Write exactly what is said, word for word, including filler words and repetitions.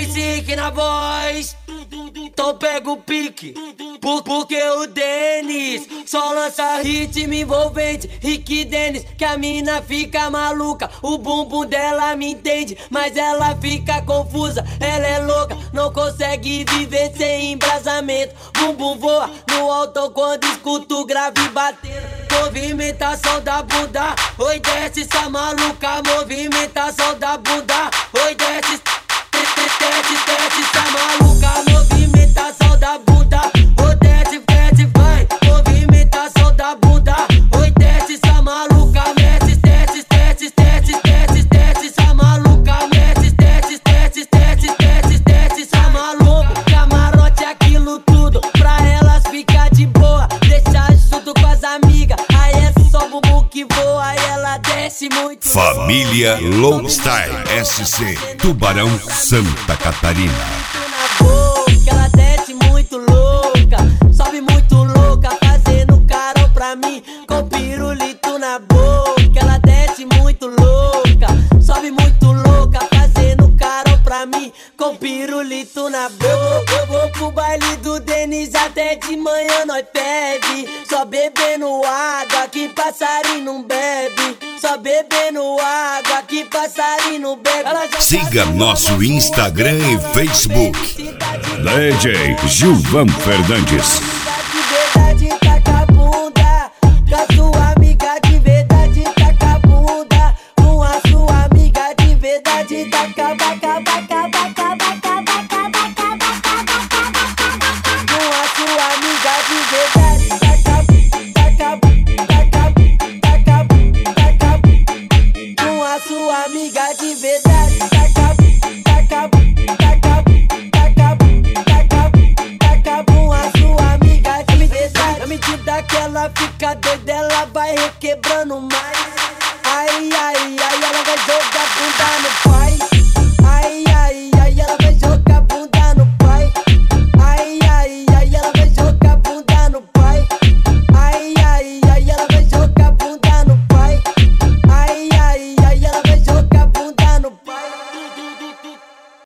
M C Rick na voz. Então pega o pique, por, porque o Denis só lança ritmo envolvente. Rick Dennis, que a mina fica maluca. O bumbum dela me entende, mas ela fica confusa. Ela é louca, não consegue viver sem embrasamento. Bumbum voa no alto quando escuto o grave bater. Movimentação da bunda, oi desce essa maluca. Movimentação da bunda, oi desce, desce, desce essa maluca. Movimentação da bunda, oi desce, desce, vai. Movimentação da bunda, oi desce essa maluca. Desce, desce, desce, desce, desce, desce essa maluca. Desce, desce, desce, desce, desce, desce essa maluca. Camarote é aquilo tudo, pra elas ficar de boa. Deixa junto com as amigas, aí é só bumbum que voa. E ela desce muito. Família Lowstyle S C, Tubarão, Santa Catarina. Ela desce muito louca, sobe muito louca, fazendo carão pra mim com pirulito na boca. Ela desce muito louca, sobe muito louca, fazendo carão pra mim com pirulito na boca. Eu vou pro baile do Denis até de manhã nós bebe, só bebendo água que passarinho não bebe. Só bebendo água que passarinho bebe. Siga nosso Instagram e Facebook. D J Gilvan Fernandes. De verdade taca a bunda, com a sua amiga de verdade taca a bunda. Com a sua amiga de verdade taca, baca, baca, baca, baca, baca, baca, baca. Com a sua amiga de verdade taca, taca, taca, taca, taca. Com a sua amiga de verdade taca, taca, taca, taca, taca, taca. Com a sua amiga de verdade. Na medida que ela fica doida, ela vai requebrando mais. Ai, ai, ai, ela vai jogar bunda no pai.